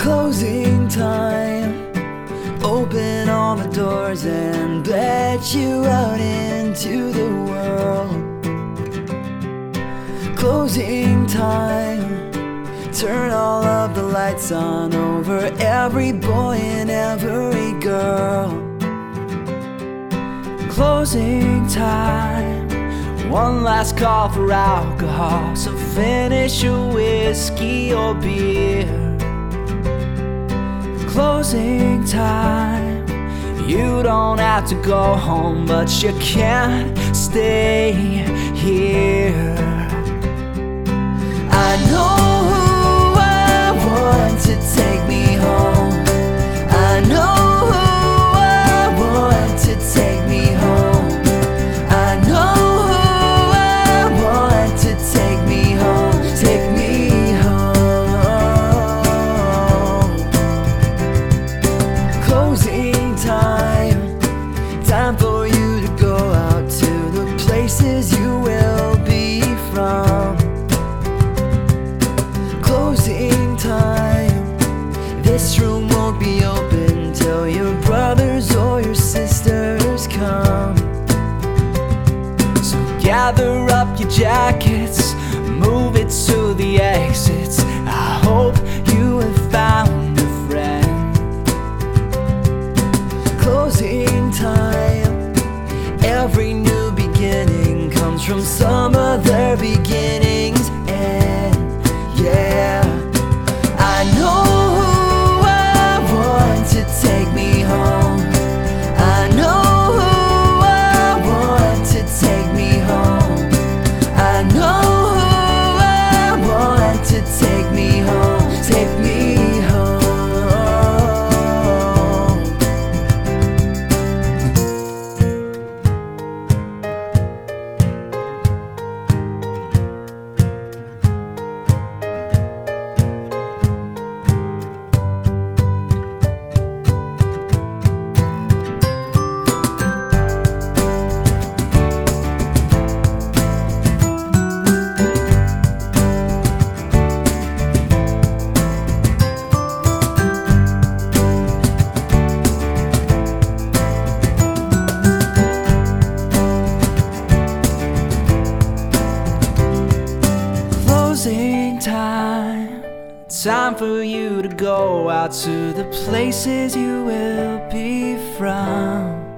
Closing time. Open all the doors and let you out into the world. Closing time. Turn all of the lights on over every boy and every girl. Closing time. One last call for alcohol, so finish your whiskey or beer. Closing time. You don't have to go home, but you can't stay here. I know who I want to take me home. I know who I want to take me home. I know who I want to take me home. Take me home. Closing time. Time for you to go out to the places you will be from. Closing time. This room won't be open till your brothers or your sisters come. So gather up your jackets, move it to the exits. I hope you have found a friend. Closing time. Every new beginning comes from some other beginning's end. Yeah, I know who I want to take me home. I know who I want to take me home. I know who I want to take me home. Take me home. Closing time. Time for you to go out to the places you will be from.